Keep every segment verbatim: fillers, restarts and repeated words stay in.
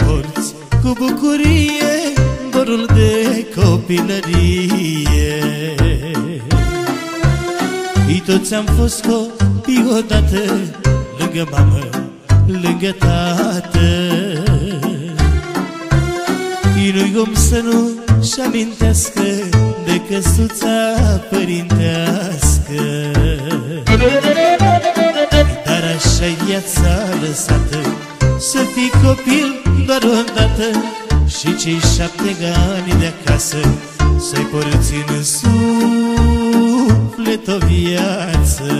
porți cu bucurie dorul de copilărie. Ei toți am fost copii odată, lângă mamă, lângă tată. Ei nu-i om să nu-și amintească de căsuța părintească. Dar așa-i viața lăsată, să fii copil doar odată și cei șapte ani de acasă să-i porți în suflet o viață.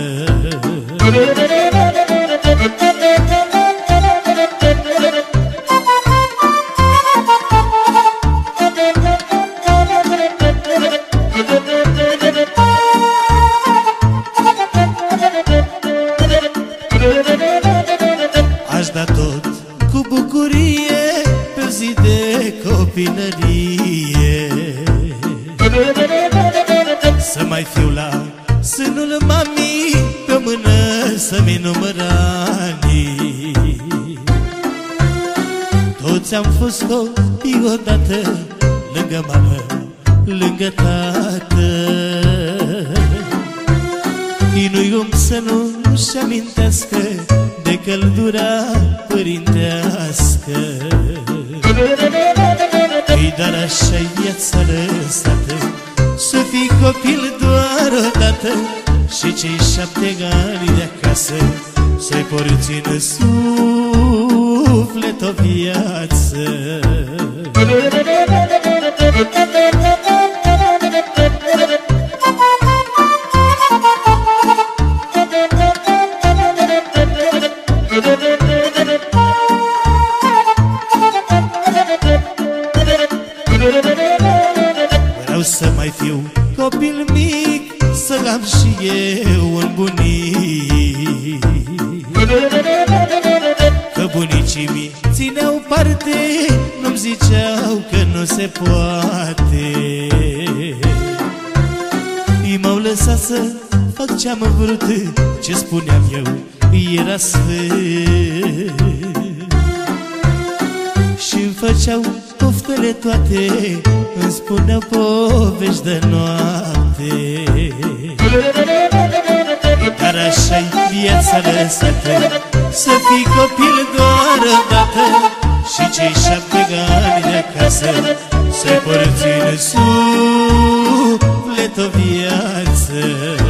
Aș da tot cu bucurie pe zi de copilărie, să mai fiu la sânul mamii, pe o mână să-mi număr anii. Toți am fost copii odată, lângă mamă, lângă tată. Ei nu-i om să nu-și amintească de căldura părintească. Ei, dar așa-i viața lăsată, să fii copil doar odată și cei șapte ani de acasă să-i porți în suflet o viață. Vreau să mai fiu copil mic, să am și eu un bunic, că bunicii mi țineau parte, nu-mi ziceau că nu se poate. Ei m-au lăsat să fac ce-am vrut, ce spuneam eu era sfânt, și-mi făceau poftele toate, îmi spuneau povești de noapte. Dar așa-i viața lăsată, să fii copil doar odată și cei șapte ani de acasă să-i porți în suflet o viață.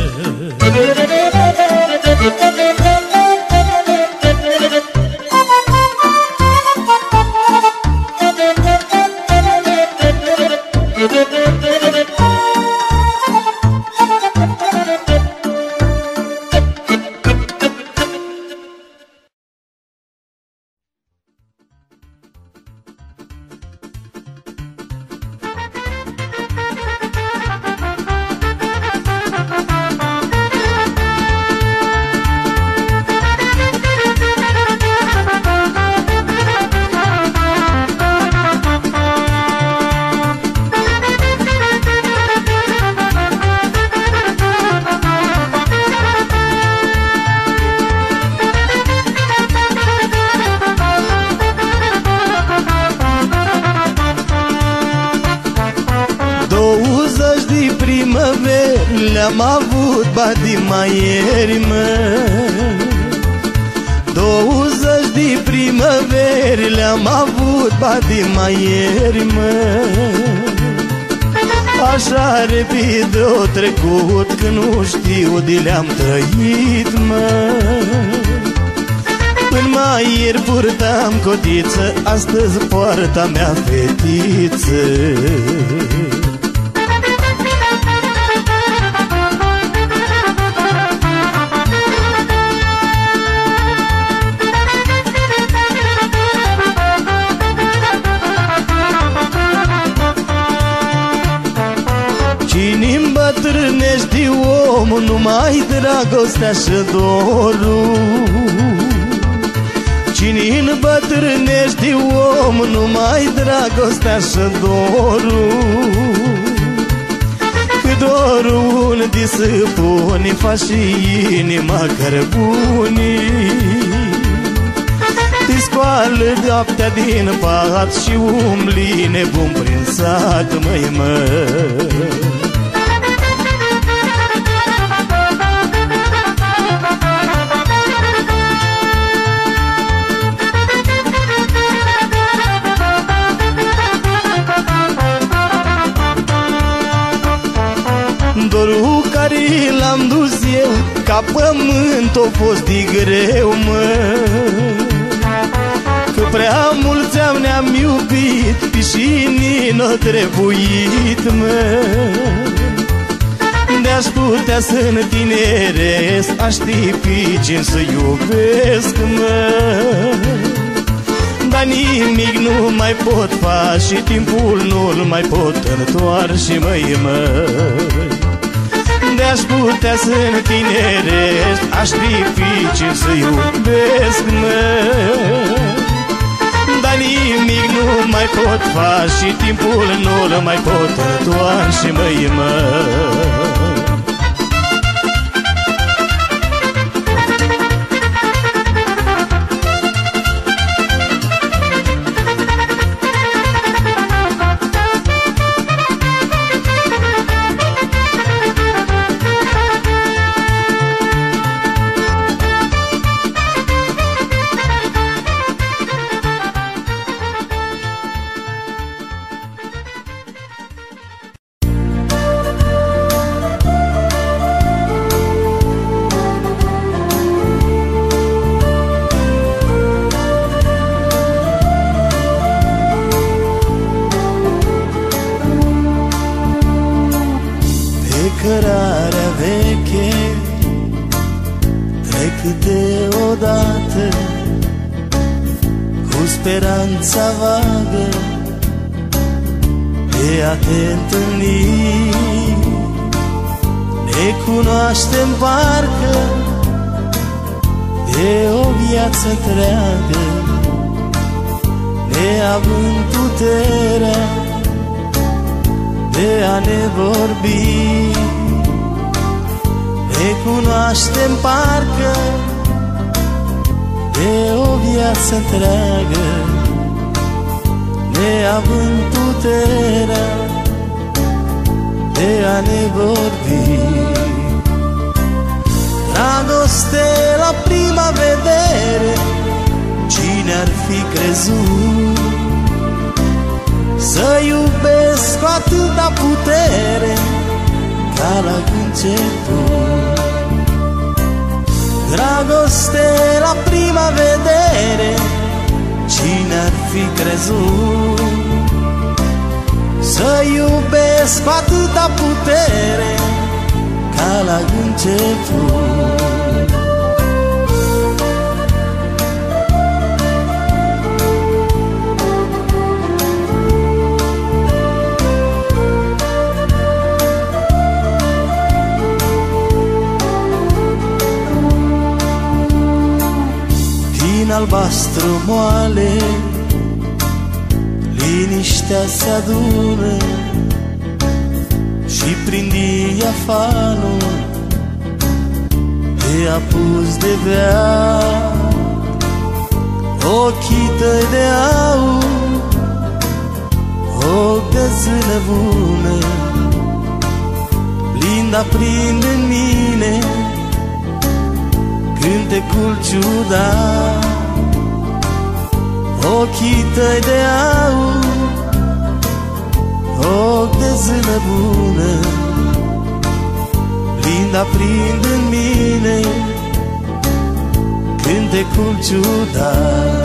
Le-am avut badimaieri, mă, douăzeci de primăveri le-am avut badimaieri, mă. Așa repede o trecut că nu știu de le-am trăit, mă. În maieri purtam cotiță, astăzi poarta mea fetiță. Cine îmbătrânești omul, numai dragostea și dorul. Cine îmbătrânești omul, numai dragostea și dorul. Că dorul unde se pune, faci și inima cărbunii. Îți scoală noaptea din pat și umbli nebun prin sat, măi, măi. Dorul care l-am dus eu ca pământ a fost de greu, mă, că prea mulți am ne-am iubit și ni n-a trebuit, mă. De-aș putea să întineresc, aș ști pe cine să iubesc, mă. Dar nimic nu mai pot face și timpul nu-l mai pot întoarce, măi, măi. De-aș putea să întineresc, aș ști pe cine să iubesc, măi. Dar nimic nu mai pot face și timpul nu-l mai pot întoarce, măi, măi. Cărarea veche trec deodată cu speranța vagă de a te întâlni. Ne cunoaștem parcă de o viață întreagă, neavând puterea de a ne vorbi. Ne cunoaștem parcă de o viață întreagă, neavând puterea de a ne vorbi. Dragoste la prima vedere, cine ar fi crezut să iubesc cu atâta putere ca la început. Dragoste la prima vedere, cine ar fi crezut să iubesc cu atâta putere ca la început. Din albastru moale liniștea se adună și prin diafanul te apus de veac. Ochii tăi de aur, ochi de zână bună, plin aprind în mine cântecul ciudat. Ochii tăi de aur, ochi de zână bună, plin aprind în mine cântecul ciudat.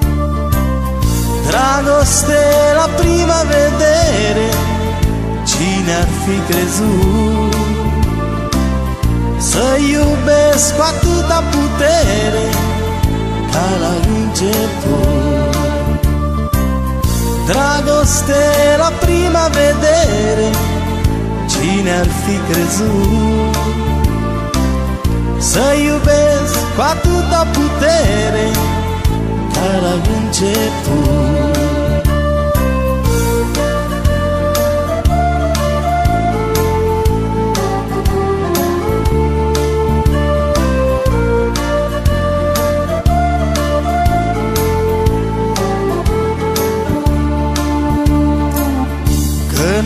Dragoste la prima vedere, cine ar fi crezut să iubesc cu atâta putere ca la început. Dragoste la prima vedere, cine ar fi crezut să iubesc cu atâta putere ca la început.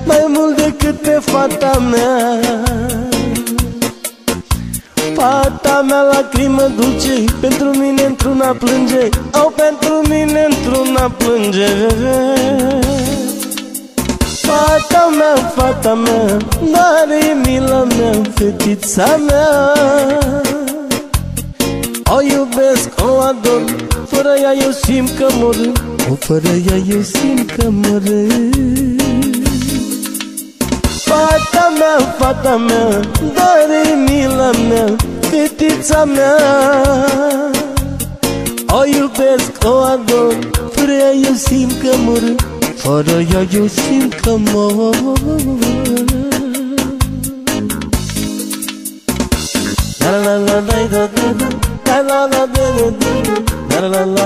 mai mult decât pe fata mea. Fata mea lacrimă dulce, pentru mine într-una plânge, au pentru mine într-una plânge. Fata mea, fata mea, dar e mila mea, fetița mea. O iubesc, o ador, fără ea eu simt că mor, o fără ea eu simt că mor. Fata mea, fata mea, dar e mila mea, fetița mea. O iubesc, o ador, fără ea eu simt că mor, fără ea eu simt că mor. La la la la la la la la la la la la la la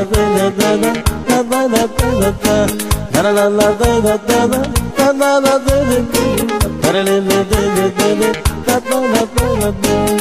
la la.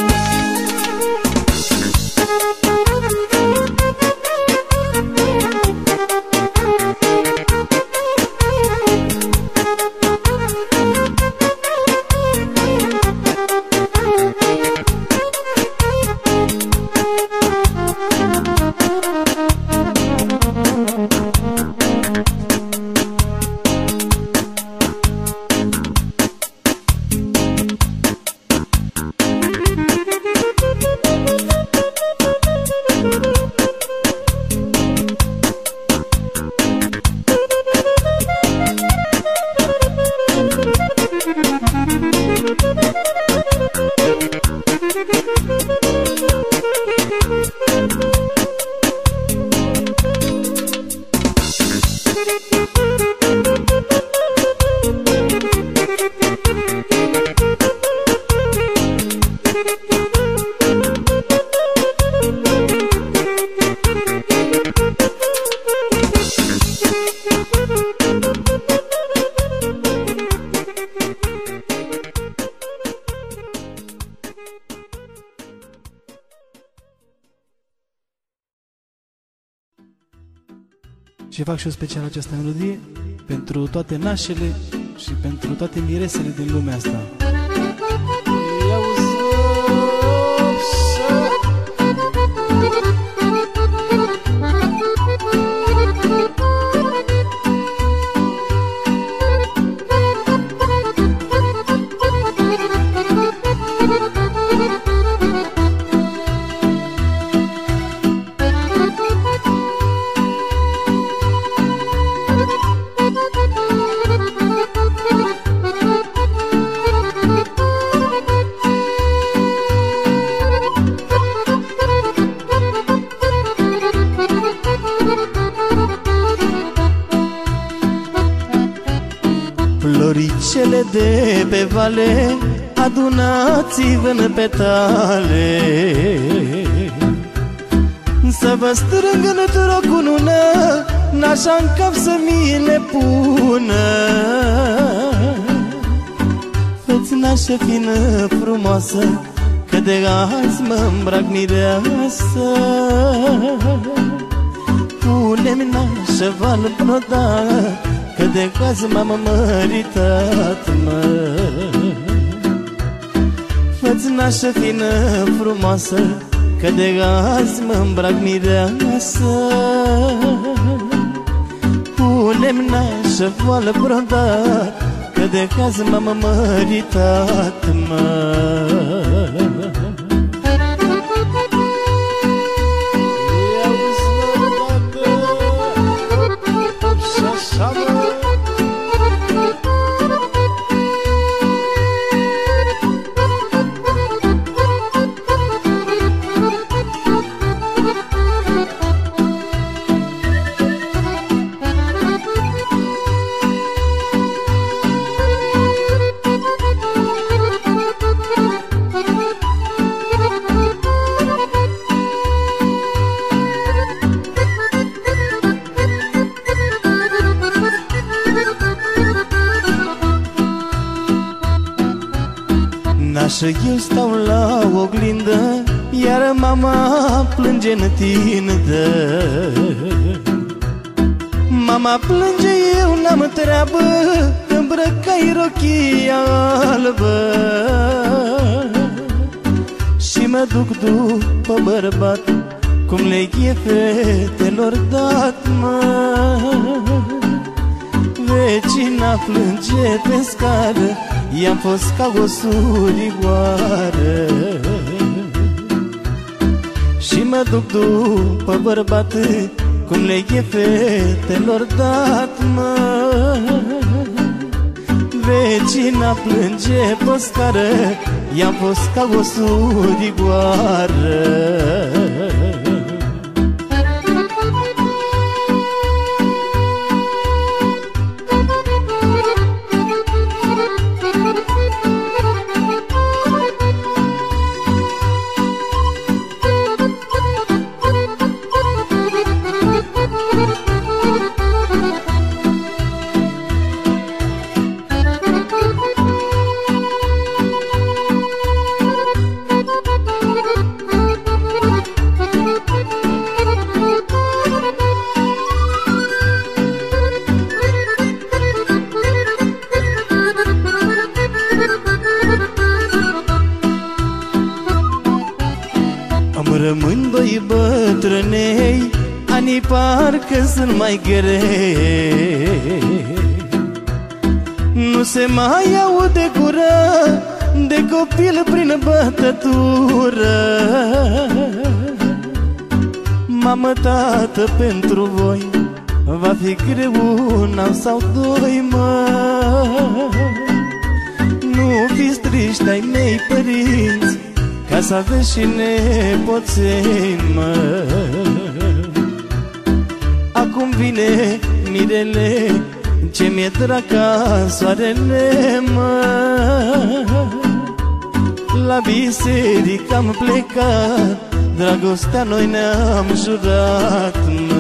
Și fac și eu special această melodie pentru toate nașele și pentru toate miresele din lumea asta. Floricele de pe vale, adunați-vă în petale, să vă strâng într-o cunună, n-așa în cap să mi le pună. Fă-ți nașă fină frumoasă, că de azi mă îmbrac mireasă. Pune-mi nașă val brodat, că de caz m-am măritat, mă. Fă-ți nașă fină frumoasă, că de azi mă îmbrac mireasă. Pune-mi nașă voală brodat, că de caz m-am măritat, mă. Nașă, eu stau la oglindă, iar mama plânge în tindă. Mama plânge, eu n-am treabă, îmbrăcat ai rochia albă și mă duc după bărbat, cum le-i fetelor dat, mă. Vecina plânge pe scară, i-am fost ca o surioară. Și mă duc după bărbat, cum le-i fetelor dat, mă. Vecina plânge pe scară, i-am fost ca o surioară. Rămân doi bătrânei, anii parcă sunt mai grei. Nu se mai aude gură de copil prin bătătură. Mamă, tată, pentru voi va fi greu un an sau doi, mă. Nu fiți triști ai mei părinți, ca să aveți și nepoței, mă. Acum vine mirele, ce mi-e drag ca soarele, mă. La biserică am plecat, dragostea noi ne-am jurat, mă.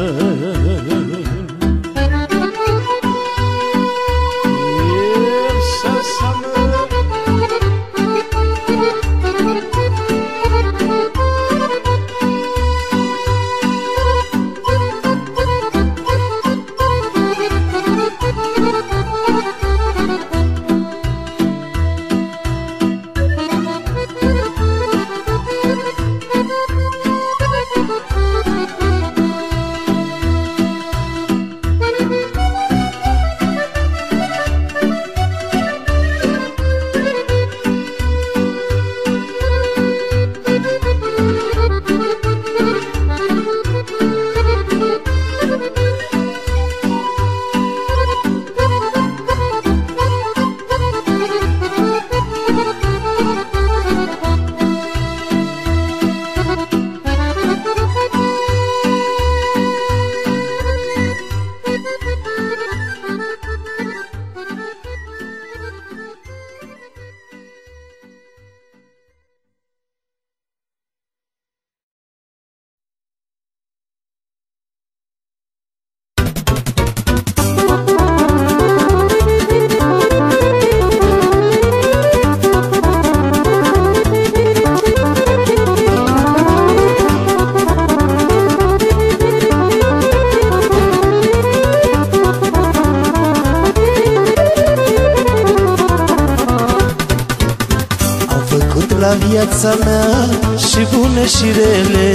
La viața mea și bune și rele,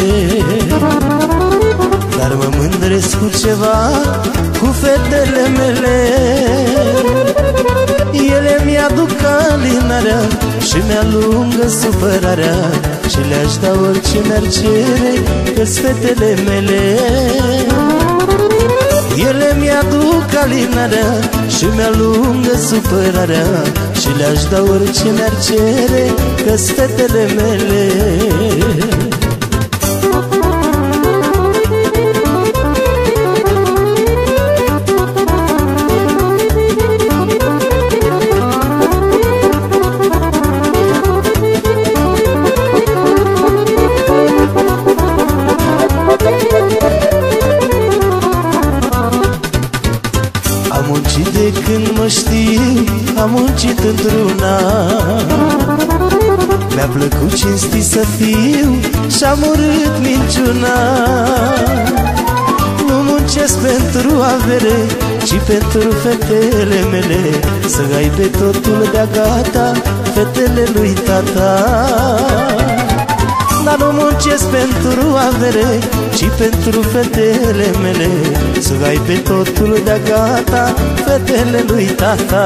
dar mă mândresc cu ceva, cu fetele mele. Ele mi-aduc alinarea și mi-alungă supărarea, și le-aș da orice mi-ar cere, că-s fetele mele. Ele mi-aduc alinarea și mi-alungă supărarea, și le-aș da orice mi-ar cere, că-s fetele mele. Am muncit de când mă știu, am muncit într-una. Mi-a plăcut cinstit să fiu și-am urât minciuna. Nu muncesc pentru avere, ci pentru fetele mele, să ai pe totul de-a gata, fetele lui tata. Dar nu muncesc pentru avere, ci pentru fetele mele, să ai pe totul de-a gata, fetele lui tata.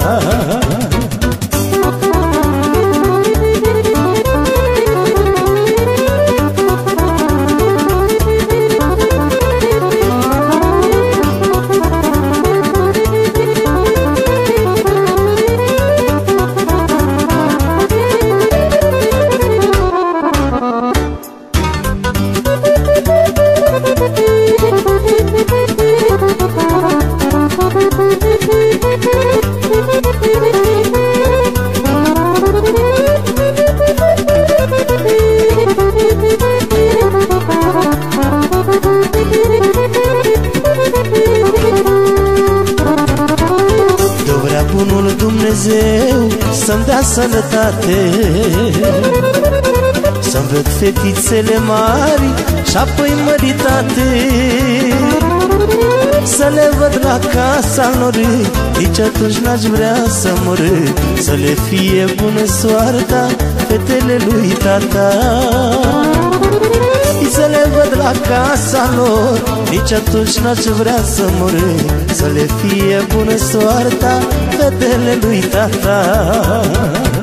De-o bunul Dumnezeu să-mi dea sănătate, să-mi văd fetițele mari și apoi măritate, să le văd la casa lor, nici atunci n-aș vrea să mor, să le fie bună soarta, fetele lui tata. Să le văd la casa lor, nici atunci n-aș vrea să mor, să le fie bună soarta, fetele lui tata.